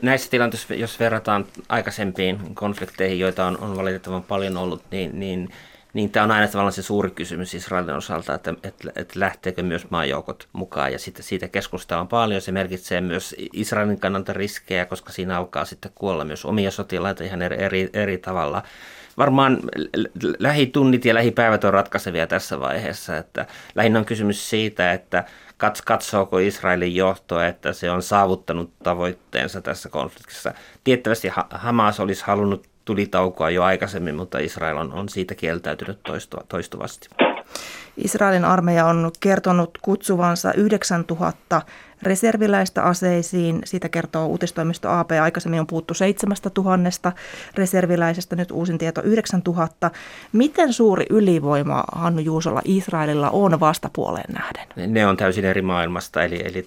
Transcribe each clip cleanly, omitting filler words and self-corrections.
näissä tilanteissa, jos verrataan aikaisempiin konflikteihin, joita on valitettavan paljon ollut, niin tämä on aina tavallaan se suuri kysymys Israelin osalta, että lähteekö myös maajoukot mukaan, ja siitä keskustellaan paljon. Se merkitsee myös Israelin kannalta riskejä, koska siinä alkaa sitten kuolla myös omia sotilaita ihan eri tavalla. Varmaan lähitunnit ja lähipäivät on ratkaisevia tässä vaiheessa, että lähinnä on kysymys siitä, että katsooko Israelin johto, että se on saavuttanut tavoitteensa tässä konfliktissa. Tiettävästi Hamas olisi halunnut tulitaukoa jo aikaisemmin, mutta Israel on siitä kieltäytynyt toistuvasti. Israelin armeija on kertonut kutsuvansa 9000 reserviläistä aseisiin. Siitä kertoo uutistoimisto AP. Aikaisemmin on puhuttu 7000 reserviläisestä, nyt uusin tieto 9000. Miten suuri ylivoima, Hannu Juusola, Israelilla on vastapuoleen nähden? Ne on täysin eri maailmasta, eli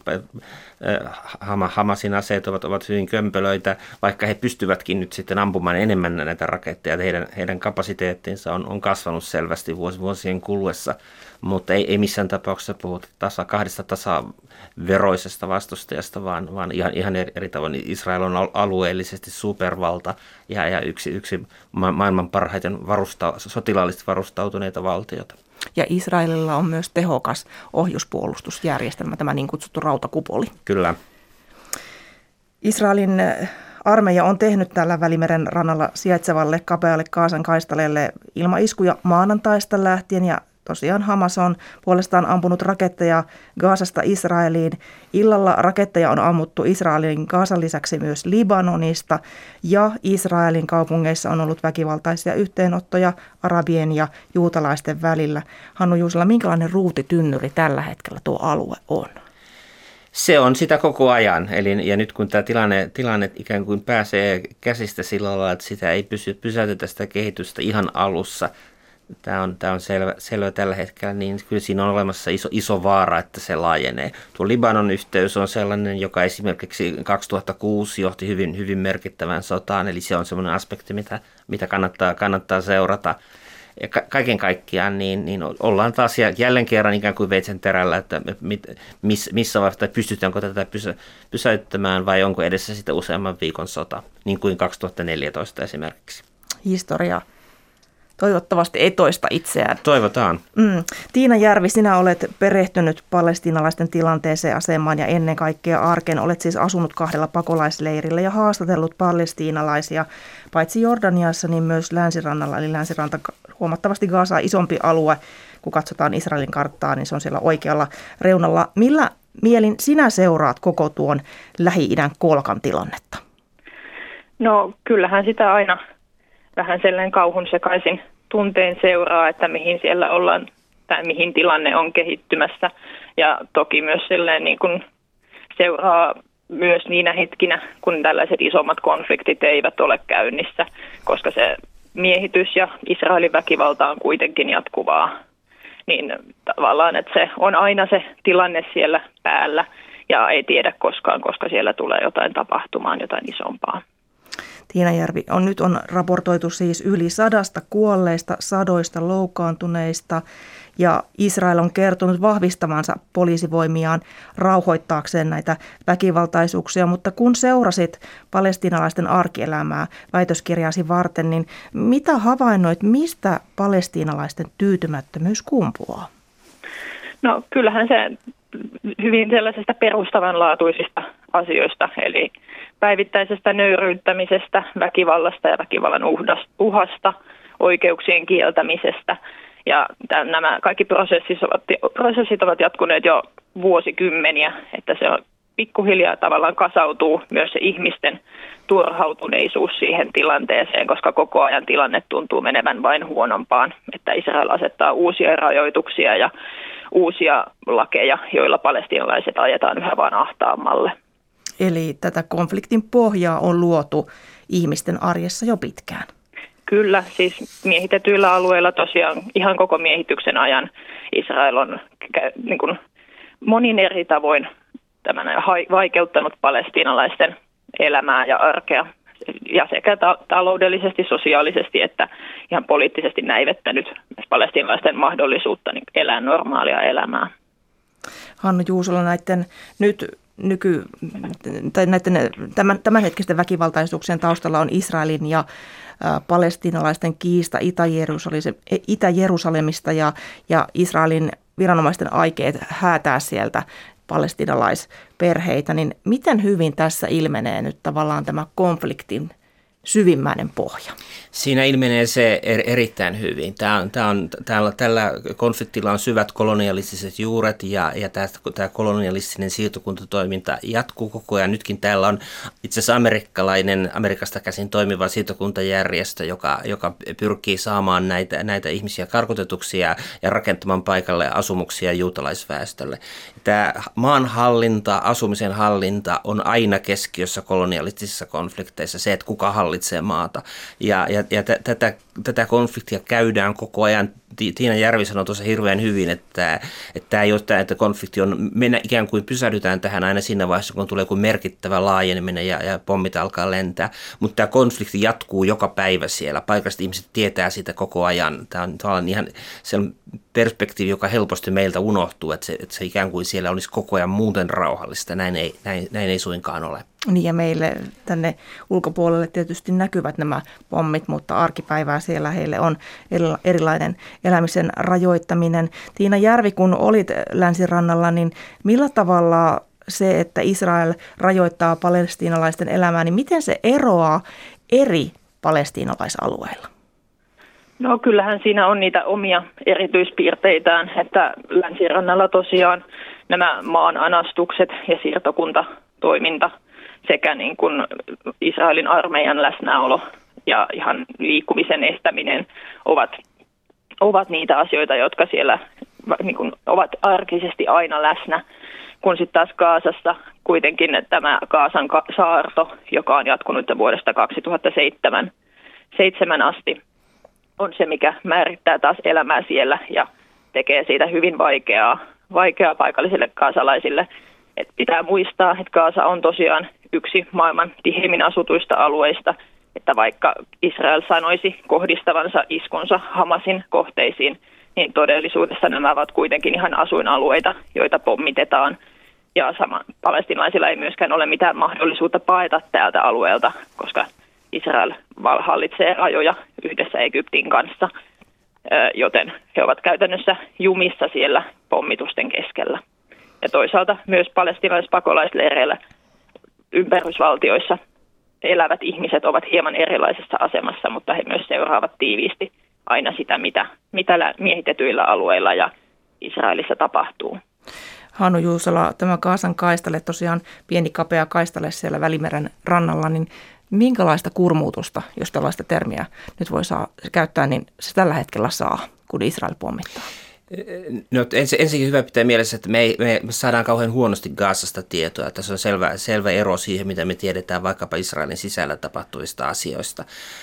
Hamasin aseet ovat hyvin kömpelöitä, vaikka he pystyvätkin nyt sitten ampumaan enemmän näitä raketteja. Heidän kapasiteettinsa on kasvanut selvästi vuosien kuluessa, mutta ei missään tapauksessa puhuta kahdesta tasaveroisesta vastustajasta, vaan ihan eri tavoin. Israel on alueellisesti supervalta ja yksi maailman parhaiten sotilaallisesti varustautuneita valtioita. Ja Israelilla on myös tehokas ohjuspuolustusjärjestelmä, tämä niin kutsuttu rautakupoli. Kyllä. Israelin armeija on tehnyt tällä Välimeren rannalla sijaitsevalle kapealle Gazan kaistaleelle ilmaiskuja maanantaista lähtien, ja tosiaan Hamas on puolestaan ampunut raketteja Gazasta Israeliin. Illalla raketteja on ammuttu Israelin Gazan lisäksi myös Libanonista, ja Israelin kaupungeissa on ollut väkivaltaisia yhteenottoja arabien ja juutalaisten välillä. Hannu Juusola, minkälainen ruutitynnyri tällä hetkellä tuo alue on? Se on sitä koko ajan, ja nyt kun tämä tilanne ikään kuin pääsee käsistä sillä lailla, että sitä ei pysäytetä sitä kehitystä ihan alussa, tämä on selvä tällä hetkellä, niin kyllä siinä on olemassa iso vaara, että se laajenee. Tuo Libanon yhteys on sellainen, joka esimerkiksi 2006 johti hyvin merkittävään sotaan, eli se on sellainen aspekti, mitä kannattaa seurata. Ja kaiken kaikkiaan niin ollaan taas jälleen kerran ikään kuin veitsen terällä, että missä vaiheessa pystytäänkö tätä pysäyttämään vai onko edessä sitten useamman viikon sota, niin kuin 2014 esimerkiksi. Historia toivottavasti ei toista itseään. Toivotaan. Tiina Järvi, sinä olet perehtynyt palestiinalaisten tilanteeseen, asemaan ja ennen kaikkea arkeen. Olet siis asunut 2 pakolaisleirillä ja haastatellut palestiinalaisia paitsi Jordaniassa, niin myös länsirannalla. Eli länsiranta huomattavasti Gazaa isompi alue. Kun katsotaan Israelin karttaa, niin se on siellä oikealla reunalla. Millä mielin sinä seuraat koko tuon Lähi-idän kolkan tilannetta? No kyllähän sitä aina vähän sellainen kauhun sekaisin tunteen seuraa, että mihin siellä ollaan tai mihin tilanne on kehittymässä. Ja toki myös sellainen niin kuin seuraa myös niinä hetkinä, kun tällaiset isommat konfliktit eivät ole käynnissä, koska se miehitys ja Israelin väkivalta on kuitenkin jatkuvaa. Niin tavallaan, että se on aina se tilanne siellä päällä ja ei tiedä koskaan, koska siellä tulee jotain tapahtumaan, jotain isompaa. Tiina Järvi, nyt on raportoitu siis yli 100 kuolleista, 100 loukkaantuneista, ja Israel on kertonut vahvistavansa poliisivoimiaan rauhoittaakseen näitä väkivaltaisuuksia, mutta kun seurasit palestiinalaisten arkielämää väitöskirjaasi varten, niin mitä havainnoit, mistä palestiinalaisten tyytymättömyys kumpuaa? No kyllähän se hyvin sellaisesta perustavanlaatuisista asioista, eli päivittäisestä nöyryyttämisestä, väkivallasta ja väkivallan uhasta, oikeuksien kieltämisestä. Ja nämä kaikki prosessit ovat jatkuneet jo vuosikymmeniä, että se on pikkuhiljaa tavallaan kasautuu myös se ihmisten turhautuneisuus siihen tilanteeseen, koska koko ajan tilanne tuntuu menevän vain huonompaan, että Israel asettaa uusia rajoituksia ja uusia lakeja, joilla palestiinalaiset ajetaan yhä vaan ahtaammalle. Eli tätä konfliktin pohjaa on luotu ihmisten arjessa jo pitkään. Kyllä, siis miehitetyillä alueilla tosiaan ihan koko miehityksen ajan Israel on niin kuin monin eri tavoin vaikeuttanut palestiinalaisten elämää ja arkea. Ja sekä taloudellisesti, sosiaalisesti että ihan poliittisesti näivettänyt palestiinalaisten mahdollisuutta elää normaalia elämää. Hannu Juusola, näiden nyt tämänhetkisten väkivaltaisuuksien taustalla on Israelin ja palestiinalaisten kiista Itä-Jerusalemista ja Israelin viranomaisten aikeet häätää sieltä palestiinalaisperheitä, niin miten hyvin tässä ilmenee nyt tavallaan tämä konfliktin syvimmäinen pohja? Siinä ilmenee se erittäin hyvin. Tällä konfliktilla on syvät kolonialistiset juuret ja tämä kolonialistinen siirtokuntatoiminta jatkuu koko ajan. Nytkin täällä on itse asiassa Amerikasta käsin toimiva siirtokuntajärjestö, joka pyrkii saamaan näitä ihmisiä karkotetuksi ja rakentamaan paikalle asumuksia juutalaisväestölle. Tämä maanhallinta, asumisen hallinta on aina keskiössä kolonialistisissa konflikteissa, se, että kuka hallitsee maata. Ja tätä konfliktia käydään koko ajan. Tiina Järvi sanoi tuossa hirveän hyvin, että tämä ei ole tämä, että konflikti on, mennä ikään kuin pysähdytään tähän aina siinä vaiheessa, kun tulee joku merkittävä laajeneminen ja pommit alkaa lentää. Mutta tämä konflikti jatkuu joka päivä siellä. Paikalliset ihmiset tietää sitä koko ajan. Tämä on ihan sellainen perspektiivi, joka helposti meiltä unohtuu, että se ikään kuin siellä olisi koko ajan muuten rauhallista. Näin ei suinkaan ole. Niin ja meille tänne ulkopuolelle tietysti näkyvät nämä pommit, mutta arkipäivää siellä heille on erilainen elämisen rajoittaminen. Tiina Järvi, kun olit länsirannalla, niin millä tavalla se, että Israel rajoittaa palestiinalaisten elämää, niin miten se eroaa eri palestiinalaisalueilla? No kyllähän siinä on niitä omia erityispiirteitään, että länsirannalla tosiaan nämä maananastukset ja siirtokuntatoiminta sekä niin kuin Israelin armeijan läsnäolo ja ihan liikkumisen estäminen ovat niitä asioita, jotka siellä niin kuin ovat arkisesti aina läsnä, kun sitten taas Gazassa kuitenkin tämä Gazan saarto, joka on jatkunut vuodesta 2007 asti, on se, mikä määrittää taas elämää siellä ja tekee siitä hyvin vaikeaa paikallisille gazalaisille. Et pitää muistaa, että Gaza on tosiaan yksi maailman tiheimmin asutuista alueista, että vaikka Israel sanoisi kohdistavansa iskunsa Hamasin kohteisiin, niin todellisuudessa nämä ovat kuitenkin ihan asuinalueita, joita pommitetaan. Ja palestiinalaisilla ei myöskään ole mitään mahdollisuutta paeta täältä alueelta, koska Israel hallitsee rajoja yhdessä Egyptin kanssa, joten he ovat käytännössä jumissa siellä pommitusten keskellä. Ja toisaalta myös palestiinalaispakolaisleireillä ympärysvaltioissa elävät ihmiset ovat hieman erilaisessa asemassa, mutta he myös seuraavat tiiviisti aina sitä, mitä miehitetyillä alueilla ja Israelissa tapahtuu. Hannu Juusola, tämä Gazan kaistale, tosiaan pieni kapea kaistale siellä Välimeren rannalla, niin minkälaista kurmuutusta, jos tällaista termiä nyt voi käyttää, niin se tällä hetkellä saa, kun Israel pommittaa? No, ensinnäkin hyvä pitää mielessä, että me saadaan kauhean huonosti Gazasta tietoa. Tässä on selvä ero siihen, mitä me tiedetään vaikkapa Israelin sisällä tapahtuvista asioista.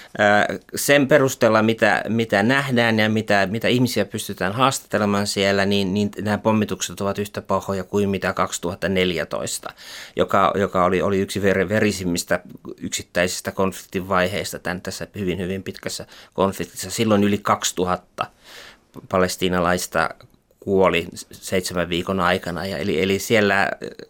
Sen perusteella, mitä nähdään ja mitä ihmisiä pystytään haastattelemaan siellä, niin nämä pommitukset ovat yhtä pahoja kuin mitä 2014, joka oli yksi verisimmistä yksittäisistä konfliktin vaiheista tässä hyvin, hyvin pitkässä konfliktissa. Silloin yli 2000 palestiinalaista kuoli 7 viikon aikana. Eli siellä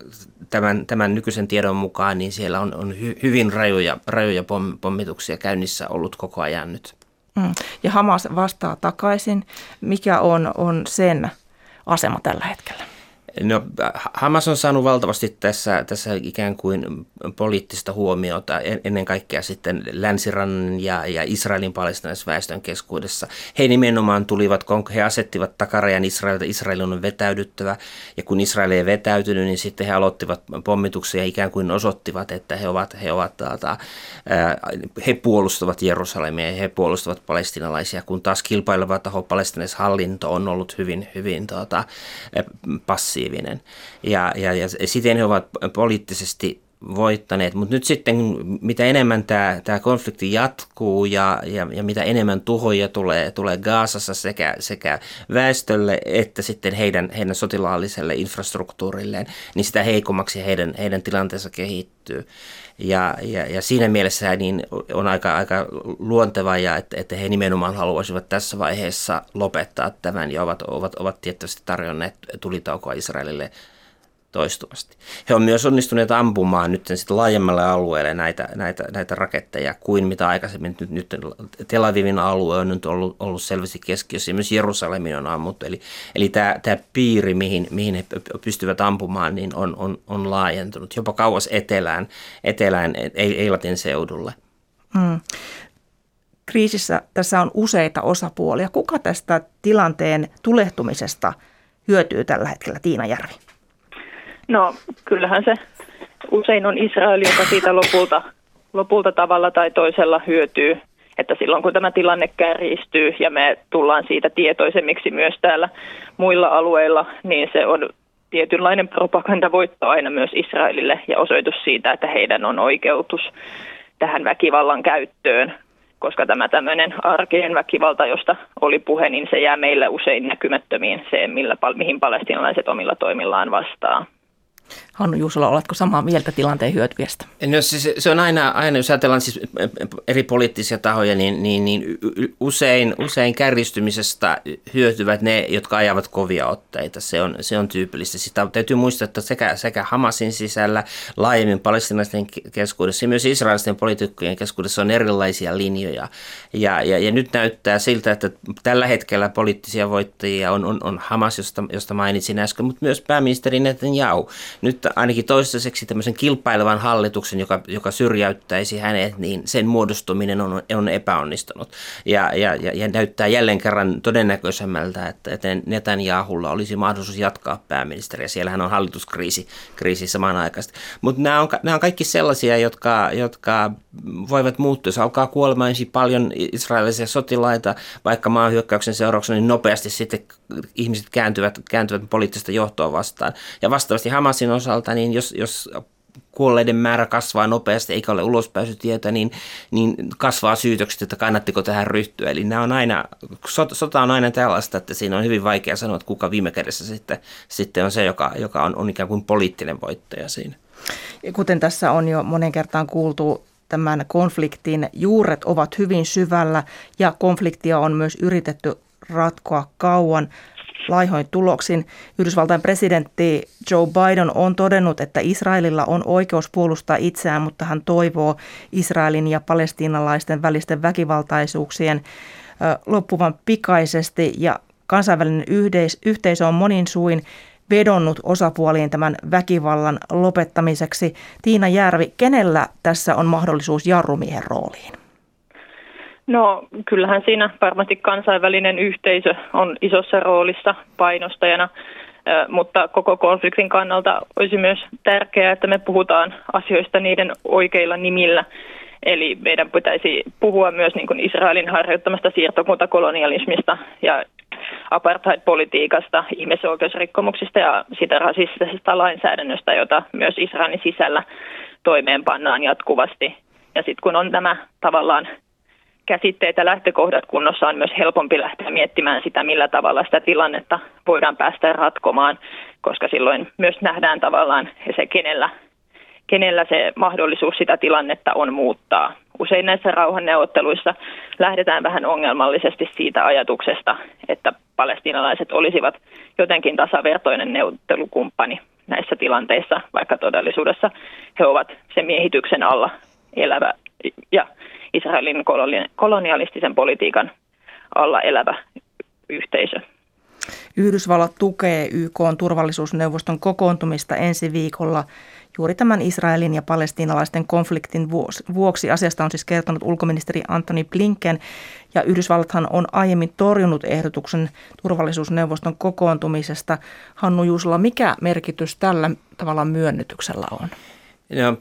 tämän nykyisen tiedon mukaan niin siellä on hyvin rajoja pommituksia käynnissä ollut koko ajan nyt. Ja Hamas vastaa takaisin. Mikä on sen asema tällä hetkellä? No, Hamas on saanut valtavasti tässä ikään kuin poliittista huomiota ennen kaikkea sitten länsirannan ja Israelin palestiinalaisväestön keskuudessa. He nimenomaan he asettivat takarajan Israelilta, Israelin on vetäydyttävä, ja kun Israel ei vetäytynyt, niin sitten he aloittivat pommituksia ja ikään kuin osoittivat, että he puolustavat Jerusalemia ja he puolustavat palestiinalaisia, kun taas kilpaileva taho palestiinalaishallinto on ollut hyvin passiivinen. Ja siten he ovat poliittisesti voittaneet, mutta nyt sitten mitä enemmän tämä konflikti jatkuu ja mitä enemmän tuhoja tulee Gazassa sekä väestölle että sitten heidän sotilaalliselle infrastruktuurilleen, niin sitä heikommaksi heidän tilanteensa kehittyy. Ja siinä mielessä niin on aika luontevaa, että he nimenomaan haluaisivat tässä vaiheessa lopettaa tämän ja ovat tietysti tarjonneet tulitaukoa Israelille toistuvasti. He on myös onnistuneet ampumaan nyt sitten laajemmalle alueelle näitä raketteja kuin mitä aikaisemmin. Nyt Tel Avivin alue on nyt ollut selvästi keskiössä ja myös Jerusalemin on ammuttu. Eli tämä piiri, mihin he pystyvät ampumaan, niin on laajentunut jopa kauas etelään Eilatin seudulle. Kriisissä tässä on useita osapuolia. Kuka tästä tilanteen tulehtumisesta hyötyy tällä hetkellä, Tiina Järvi? No kyllähän se usein on Israel, joka siitä lopulta tavalla tai toisella hyötyy. Että silloin kun tämä tilanne kärjistyy ja me tullaan siitä tietoisemmiksi myös täällä muilla alueilla, niin se on tietynlainen propagandavoitto aina myös Israelille ja osoitus siitä, että heidän on oikeutus tähän väkivallan käyttöön. Koska tämä tämmöinen arkeen väkivalta, josta oli puhe, niin se jää meillä usein näkymättömiin se, mihin palestiinalaiset omilla toimillaan vastaa. Hannu Juusola, oletko samaa mieltä tilanteen hyötyvistä? No se on aina, jos ajatellaan siis eri poliittisia tahoja, niin usein kärjistymisestä hyötyvät ne, jotka ajavat kovia otteita. Se on tyypillistä. Sitä täytyy muistaa, että sekä Hamasin sisällä, laajemmin palestiinalaisten keskuudessa ja myös israelisten poliitikkojen keskuudessa on erilaisia linjoja. Ja nyt näyttää siltä, että tällä hetkellä poliittisia voittajia on Hamas, josta mainitsin äsken, mutta myös pääministeri Netanyahu. Nyt ainakin toistaiseksi tämmöisen kilpailevan hallituksen, joka syrjäyttäisi hänet, niin sen muodostuminen on epäonnistunut. Ja näyttää jälleen kerran todennäköisemmältä, että Netanyahulla olisi mahdollisuus jatkaa pääministeriä. Siellähän on hallituskriisi samanaikaisesti. Mutta nämä on kaikki sellaisia, jotka voivat muuttua. Jos alkaa kuolemaan paljon israelisia sotilaita, vaikka maanhyökkäyksen seurauksena, niin nopeasti sitten ihmiset kääntyvät poliittista johtoa vastaan. Ja vastaavasti Hamasin osalta, niin jos kuolleiden määrä kasvaa nopeasti eikä ole ulospääsytietä, niin kasvaa syytökset, että kannattiko tähän ryhtyä. Eli sota on aina tällaista, että siinä on hyvin vaikea sanoa, että kuka viime kädessä sitten on se, joka on ikään kuin poliittinen voittaja siinä. Ja kuten tässä on jo monen kertaan kuultu, tämän konfliktin juuret ovat hyvin syvällä ja konfliktia on myös yritetty ratkoa kauan laihoin tuloksin. Yhdysvaltain presidentti Joe Biden on todennut, että Israelilla on oikeus puolustaa itseään, mutta hän toivoo Israelin ja palestiinalaisten välisten väkivaltaisuuksien loppuvan pikaisesti. Ja kansainvälinen yhteisö on monin suin vedonnut osapuoliin tämän väkivallan lopettamiseksi. Tiina Järvi, kenellä tässä on mahdollisuus jarrumiehen rooliin? No kyllähän siinä varmasti kansainvälinen yhteisö on isossa roolissa painostajana, mutta koko konfliktin kannalta olisi myös tärkeää, että me puhutaan asioista niiden oikeilla nimillä. Eli meidän pitäisi puhua myös niin kuin Israelin harjoittamasta siirtokuntakolonialismista ja apartheid-politiikasta, ihmisoikeusrikkomuksista ja sitä rasistisesta lainsäädännöstä, jota myös Israelin sisällä toimeenpannaan jatkuvasti. Ja sitten kun on nämä tavallaan käsitteet ja lähtökohdat kunnossa, on myös helpompi lähteä miettimään sitä, millä tavalla sitä tilannetta voidaan päästä ratkomaan, koska silloin myös nähdään tavallaan se, kenellä se mahdollisuus sitä tilannetta on muuttaa. Usein näissä rauhanneuvotteluissa lähdetään vähän ongelmallisesti siitä ajatuksesta, että palestiinalaiset olisivat jotenkin tasavertoinen neuvottelukumppani näissä tilanteissa, vaikka todellisuudessa he ovat sen miehityksen alla elävä ja Israelin kolonialistisen politiikan alla elävä yhteisö. Yhdysvallat tukee YK:n turvallisuusneuvoston kokoontumista ensi viikolla juuri tämän Israelin ja palestiinalaisten konfliktin vuoksi. Asiasta on siis kertonut ulkoministeri Antony Blinken, ja Yhdysvallathan on aiemmin torjunut ehdotuksen turvallisuusneuvoston kokoontumisesta. Hannu Juusola, mikä merkitys tällä tavalla myönnytyksellä on? No,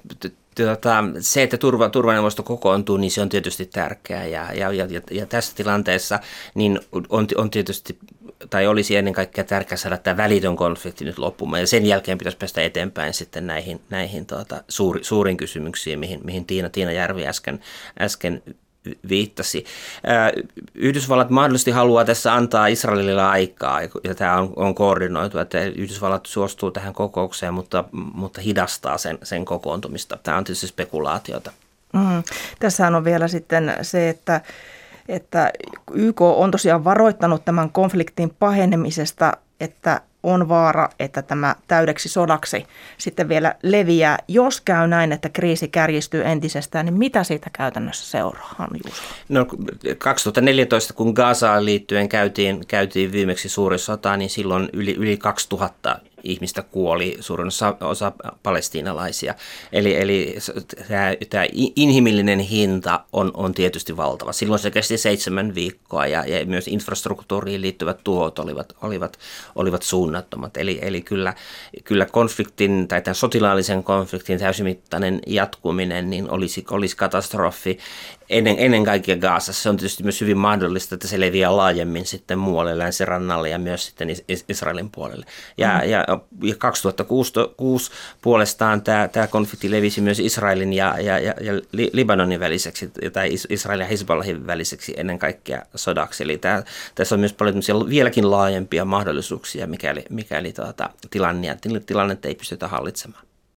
se, että turvaneuvosto kokoontuu, niin se on tietysti tärkeää ja tässä tilanteessa niin on tietysti, tai olisi ennen kaikkea tärkeää saada tämä välitön konflikti nyt loppumaan ja sen jälkeen pitäisi päästä eteenpäin sitten näihin suurin kysymyksiin, mihin Tiina Järvi äsken viittasi. Yhdysvallat mahdollisesti haluaa tässä antaa Israelille aikaa, ja tämä on koordinoitu, että Yhdysvallat suostuu tähän kokoukseen, mutta hidastaa sen kokoontumista. Tämä on tietysti spekulaatiota. Tässähän on vielä sitten se, että YK on tosiaan varoittanut tämän konfliktin pahenemisesta, että on vaara, että tämä täydeksi sodaksi sitten vielä leviää. Jos käy näin, että kriisi kärjistyy entisestään, niin mitä siitä käytännössä seuraa, Hannu Juuso? No 2014, kun Gazaan liittyen käytiin viimeksi suuri sota, niin silloin yli 2000 ihmistä kuoli, suurin osa palestiinalaisia. Eli tämä inhimillinen hinta on tietysti valtava. Silloin se kesti 7 viikkoa ja myös infrastruktuuriin liittyvät tuhot olivat suunnattomat. Eli kyllä konfliktin tai tämän sotilaallisen konfliktin täysimittainen jatkuminen niin olisi katastrofi. Ennen kaikkea Gazassa se on tietysti myös hyvin mahdollista, että se leviää laajemmin sitten muualle länsirannalle ja myös sitten Israelin puolelle. Ja 2006 puolestaan tämä konflikti levisi myös Israelin ja Libanonin väliseksi, tai Israelin ja Hizbollahin väliseksi ennen kaikkea sodaksi. Eli tässä on myös paljon vieläkin laajempia mahdollisuuksia, mikäli tilannetta ei pystytä hallitsemaan.